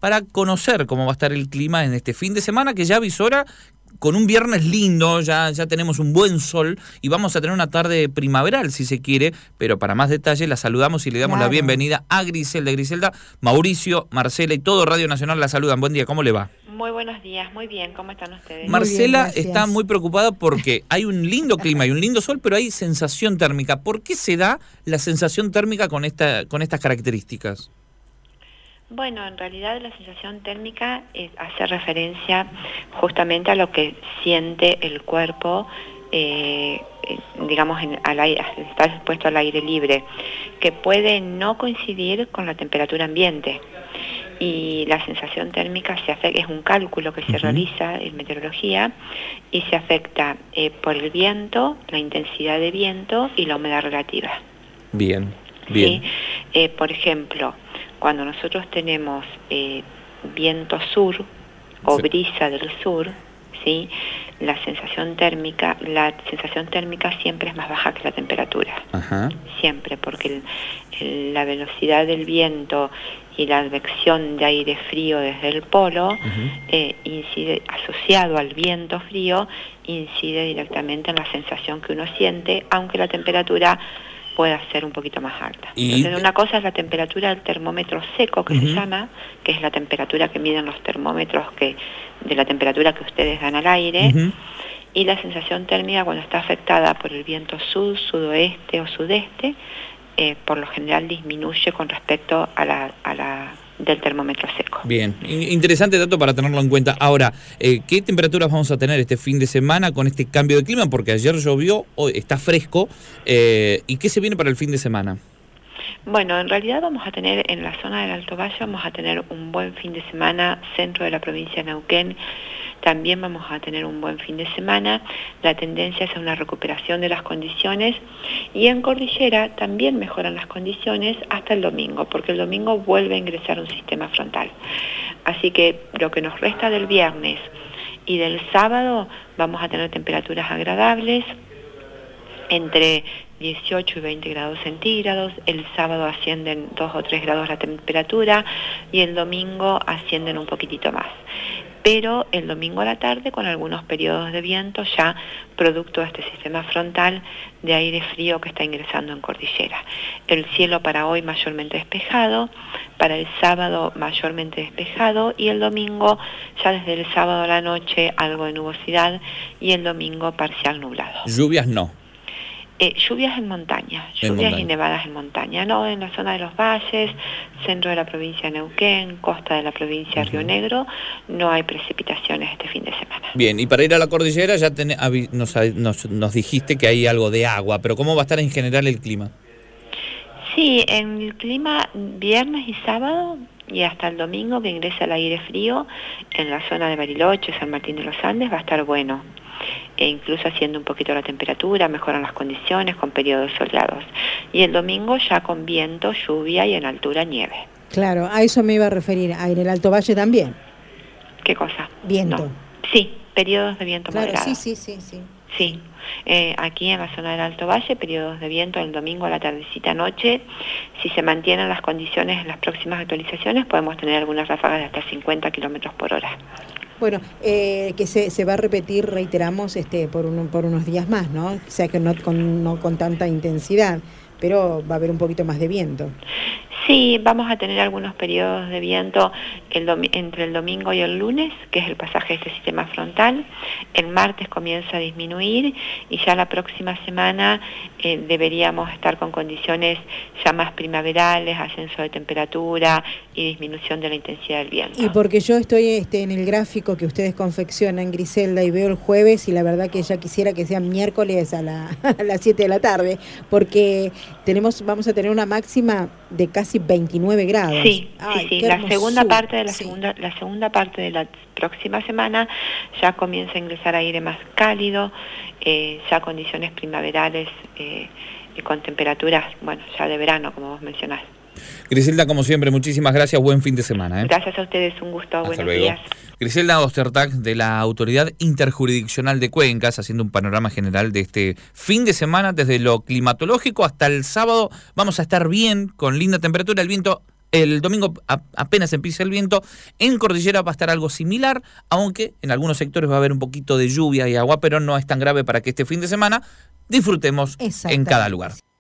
para conocer cómo va a estar el clima en este fin de semana, que ya avisora con un viernes lindo, ya tenemos un buen sol y vamos a tener una tarde primaveral, si se quiere, pero para más detalles la saludamos y le damos la bienvenida a Griselda. Griselda, Mauricio, Marcela y todo Radio Nacional la saludan. Buen día, ¿cómo le va? Muy buenos días, muy bien, ¿cómo están ustedes? Marcela está muy preocupada porque hay un lindo clima y un lindo sol, pero hay sensación térmica. ¿Por qué se da la sensación térmica con estas características? Bueno, en realidad la sensación térmica hace referencia justamente a lo que siente el cuerpo, digamos, al aire, está expuesto al aire libre, que puede no coincidir con la temperatura ambiente. Y la sensación térmica es un cálculo que se realiza en meteorología y se afecta por el viento, la intensidad de viento y la humedad relativa. Bien. ¿Sí? Por ejemplo, cuando nosotros tenemos viento sur o brisa del sur, ¿sí? La sensación térmica siempre es más baja que la temperatura. Ajá. Siempre, porque la velocidad del viento y la advección de aire frío desde el polo incide, asociado al viento frío, incide directamente en la sensación que uno siente, aunque la temperatura pueda ser un poquito más alta. Entonces, una cosa es la temperatura del termómetro seco, que se llama, que es la temperatura que miden los termómetros de la temperatura que ustedes dan al aire, y la sensación térmica cuando está afectada por el viento sur, sudoeste o sudeste, por lo general disminuye con respecto a la del termómetro seco. Bien, interesante dato para tenerlo en cuenta. Ahora, ¿qué temperaturas vamos a tener este fin de semana con este cambio de clima? Porque ayer llovió, hoy está fresco, ¿y qué se viene para el fin de semana? Bueno, en realidad vamos a tener en la zona del Alto Valle, vamos a tener un buen fin de semana, centro de la provincia de Neuquén, también vamos a tener un buen fin de semana. La tendencia es a una recuperación de las condiciones y en Cordillera también mejoran las condiciones hasta el domingo, porque el domingo vuelve a ingresar un sistema frontal. Así que lo que nos resta del viernes y del sábado vamos a tener temperaturas agradables, entre 18 y 20 grados centígrados, el sábado ascienden 2 o 3 grados la temperatura y el domingo ascienden un poquitito más. Pero el domingo a la tarde con algunos periodos de viento ya producto de este sistema frontal de aire frío que está ingresando en Cordillera. El cielo para hoy mayormente despejado, para el sábado mayormente despejado y el domingo ya desde el sábado a la noche algo de nubosidad y el domingo parcial nublado. Lluvias no. Lluvias en montaña, lluvias y nevadas en montaña, no en la zona de los valles, centro de la provincia de Neuquén, costa de la provincia de Río Negro, no hay precipitaciones este fin de semana. Bien, y para ir a la cordillera ya nos dijiste que hay algo de agua, pero ¿cómo va a estar en general el clima? Sí, en el clima viernes y sábado y hasta el domingo que ingresa el aire frío en la zona de Bariloche, San Martín de los Andes va a estar bueno. E incluso haciendo un poquito la temperatura, mejoran las condiciones con periodos soleados. Y el domingo ya con viento, lluvia y en altura nieve. Claro, a eso me iba a referir. En el Alto Valle también. ¿Qué cosa? Viento. No. Sí, periodos de viento moderado. Sí. Sí, aquí en la zona del Alto Valle, periodos de viento el domingo a la tardecita noche. Si se mantienen las condiciones en las próximas actualizaciones, podemos tener algunas ráfagas de hasta 50 kilómetros por hora. Bueno, que se va a repetir, reiteramos, por unos días más, ¿no? O sea, que no con tanta intensidad, pero va a haber un poquito más de viento. Sí, vamos a tener algunos periodos de viento entre el domingo y el lunes, que es el pasaje de este sistema frontal. El martes comienza a disminuir y ya la próxima semana deberíamos estar con condiciones ya más primaverales, ascenso de temperatura y disminución de la intensidad del viento. Y porque yo estoy en el gráfico que ustedes confeccionan, Griselda, y veo el jueves y la verdad que ya quisiera que sea miércoles a las 7 de la tarde, porque vamos a tener una máxima de casi 29 grados. Sí, la segunda parte de la segunda parte de la próxima semana ya comienza a ingresar aire más cálido, ya condiciones primaverales y con temperaturas, bueno, ya de verano, como vos mencionás. Griselda, como siempre, muchísimas gracias, buen fin de semana. Gracias a ustedes, un gusto, buenos días. Griselda Ostertag, de la Autoridad Interjurisdiccional de Cuencas, haciendo un panorama general de este fin de semana, desde lo climatológico hasta el sábado. Vamos a estar bien, con linda temperatura, el viento El domingo apenas empieza el viento. En Cordillera va a estar algo similar, aunque en algunos sectores va a haber un poquito de lluvia y agua, pero no es tan grave para que este fin de semana disfrutemos en cada lugar.